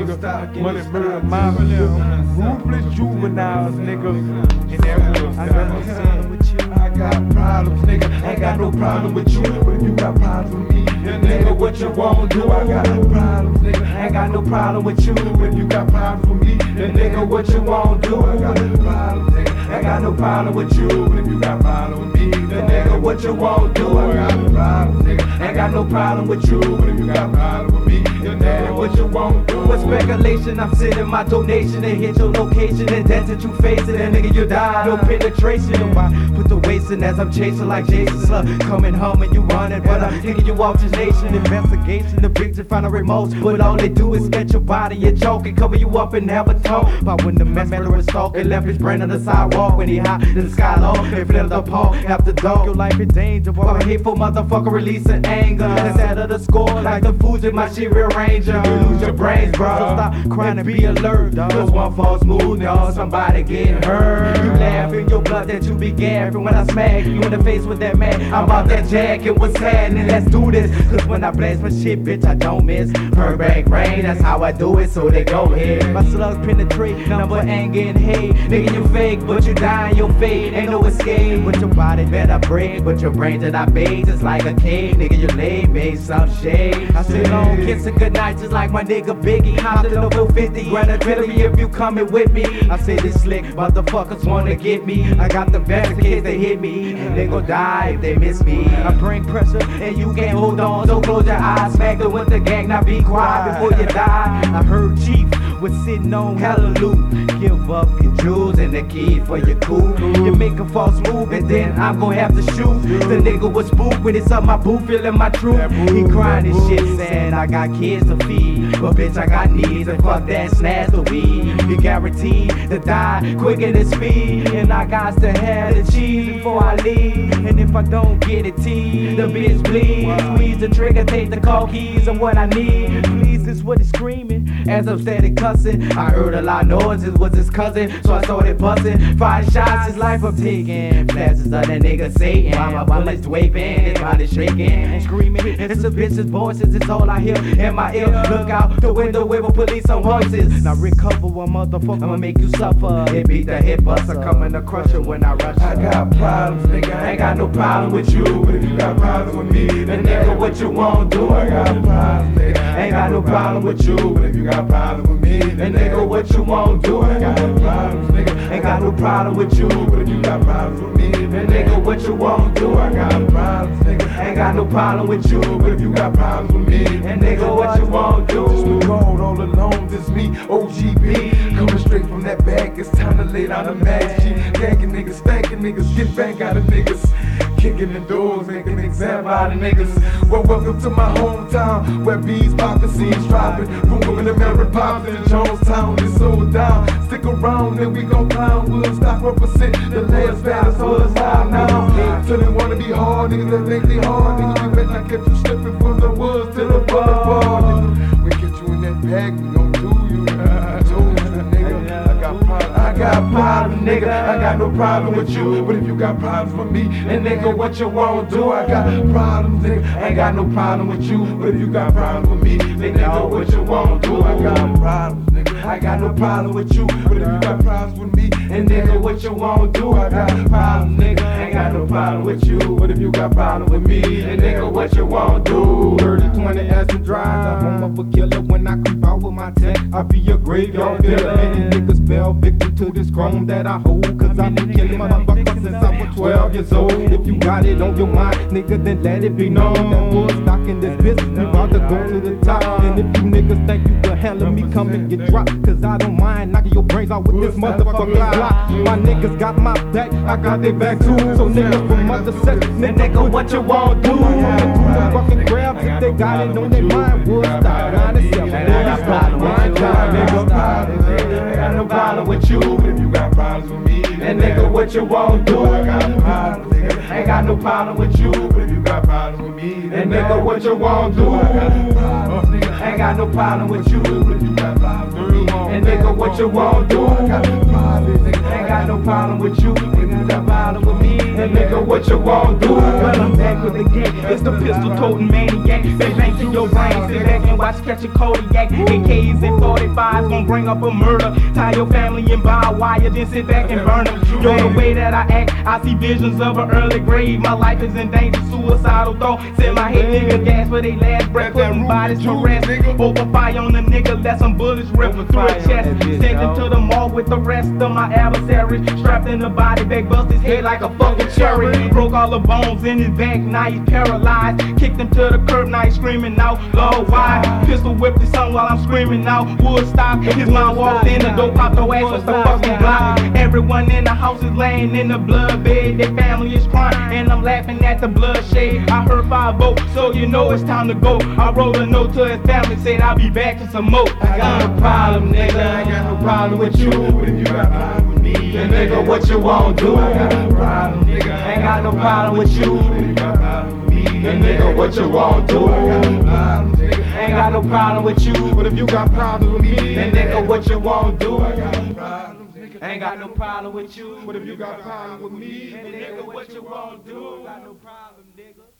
nigga. Money, murder, mafia, ruthless juveniles, nigga. And that will stop. I got problems, nigga. Ain't got no problem with you, but if you got problems with me, then nigga, what you won't do? I got problems, nigga. Ain't got no problem with you, but if you got problems with me, then nigga, what you won't do? I got problems, nigga. Ain't got no problem with you, but if you got problems with me, then nigga, what you won't do? I got problems, nigga. Ain't got no problem with you, but if you got problems with me, then nigga, what you won't do? With speculation, I'm sending my donation and hit your location, and that's that you face it, and nigga, you die. No penetration, I put the waste in as I'm chasing like Jason Slug. Coming home and you running, but I'm taking you off this nation. Investigation, the victim find a remote, but all they do is sketch your body and choke and cover you up and have a talk. But when the murderer stalked and left his brain on the sidewalk, when he hot in the skylark, they fled the park after dark. Your life in danger, while a hateful motherfucker releasing anger. Instead of the score, like the foods in my shit rearranger. You lose your brains, bro. So stop crying and be alert, dog. Cause one false move, dog, somebody getting hurt. You laugh in your blood that you be gaffing when I smack you in the face with that man. I'm about that jacket, what's happening? Let's do this. Cause when I blast my shit, bitch, I don't miss. Purback rain, that's how I do it, so they go ahead. My slugs penetrate, number ain't getting hate. Nigga, you fake, but you die in your fate. Ain't no escape, but your body better break. But your brain that I bathe just like a cave. Nigga, you lame, made some shade. I say long kiss and good night, just like my nigga Biggie. Hopped in the 450, grand adrenaline if you coming with me. I say this slick, motherfuckers wanna get me. I got the best kids that hit me, and they gon' die if they miss me. I bring pressure, and you can't hold on, so close your eyes. Smack it with the gang, now be quiet before you die. I heard Chief was sitting on hella loot. Give up your jewels and the key for your coupe. You make a false move, and then I'm gon' have to shoot. The nigga was spooked when it's up my boot, feeling my truth. He crying his shit, saying I got kids to feed, but bitch, I got needs, and fuck that, snatch the weed. You guaranteed to die quicker than speed, and I got to have the cheese before I leave. And if I don't get it, T, the bitch bleed. Squeeze the trigger, take the car keys, and what I need. Please is what he's screaming as I'm steady cussing. I heard a lot of noises, was his cousin, so I started busting. 5 shots, his life I'm taking. Flashes of that nigga Satan. While my bullets waving, his body shaking and screaming. It's a bitch's voices, it's all I hear in my ear. Look out the window, wave a police on horses. Now recover one motherfucker, I'ma make you suffer. It beat the hit buster, coming to crush you when I rush. I got problems, nigga. I ain't got no problem with you, but if you got problems with me, then nigga, what you won't do? I got problems, nigga. Ain't got no problem with you, but if you got problems with me, then nigga, what you won't do? I got problems, nigga. Ain't got no problem with you, but if you got problems with me, then nigga, what you won't do? I got problems, nigga. Ain't got no problem with you, but if you got problems with me, then nigga, what you won't do? Just with gold all alone, this me, OGB, coming straight from that bag. It's time to lay down the mag sheet, gagging niggas, spanking niggas, get back out of niggas. Kicking the doors, making an example out of niggas. Well, welcome to my hometown, where bees poppin', seeds dropping. From women to Mary Poppins in Jonestown, it's sold down. Stick around, then we gon' clown. Woodstock represent the last battles, hold us loud now. So they wanna be hard, niggas that think they hard. Niggas, we better not get you slipping from the woods to the boulevard. We get you in that bag, we gon' do you. I told you, nigga, I got problems. I got problems, nigga. I got no problem with you, but if you got problems with me, then nigga, what you won't do? I got problems, nigga. Ain't got no problem with you, but if you got problems with me, then nigga, what you won't do? I got problems, nigga. I got no problem with you, but if you got problems with me, and nigga, what you won't do? I got problems, nigga. Ain't got no problem with you, but if you got problems with me, then nigga, what you won't do? 30-20 as some drives. I'm home of a killer when I creep out with my tech. I be a graveyard filler. Many niggas fell victim to this chrome that I hold. Cause I've been killing motherfuckers since I was 12 years old. If you got it on your mind, nigga, then let it be known that Woodstock in this business, we about to go to the top. And if you niggas think you can handle me, come and get dropped. Cause I don't mind knocking your brains out with this motherfucking block. My niggas got my back, I got their back too. So niggas from other sex, nigga, what you won't do? Do the fucking grabs if they got it on their mind. Woodstock, got it, I got problems with you, nigga. Ain't got no problem with you, but if you got problems with me, and nigga, what you won't do? I got problems, nigga. Ain't got no problem with you, But if you got problems with me, and nigga, what you won't do? I got problems, nigga. Ain't got no problem with you, But if you got problems with me, and nigga, what you won't do? I got problems, nigga. Ain't got no problem with you, nigga, got problem with me, and then nigga, what you won't do? Well, I'm back with the gang. It's the pistol toting maniac. Bang bang to your brain. Sit back and watch catch a Kodiak. AKs and 45s gon' bring up a murder. Tie your family in barbed wire, then sit back and burn them. Yo, the way that I act, I see visions of an early grave. My life is in danger, suicidal thought. Send my head nigga gas for they last breath. Putting bodies to rest. Open fire on the nigga, let some bullets rip through the chest. Send him to the mall with the rest of my adversaries. Strapped in the body bag, bust his head like a fucking cherry. Broke all the bones in his back, now he's paralyzed. Kicked him to the curb, now he's screaming out, Lord, why? Pistol whipped his son while I'm screaming out, Woodstock. His mom walked in, the door popped her ass with the fucking block. Everyone in the house is laying in the blood bed, their family is crying, and I'm laughing at the bloodshed. I heard 5-0, so you know it's time to go. I wrote a note to his family, said I'll be back for some more. I got no problem, nigga, I ain't got no problem with you. But if you got problem with me, then nigga, what you won't do? I got no problem, nigga, I ain't got no problem with you. But if you got problem with me, then nigga, what you won't do? I got no problem, nigga, I ain't got no problem with you. But if you got problems with me, then nigga, what you won't do? I got no problem, nigga, I ain't got no problem with you. But if you got problems with me, then nigga, what you won't do? I got no problem, nigga.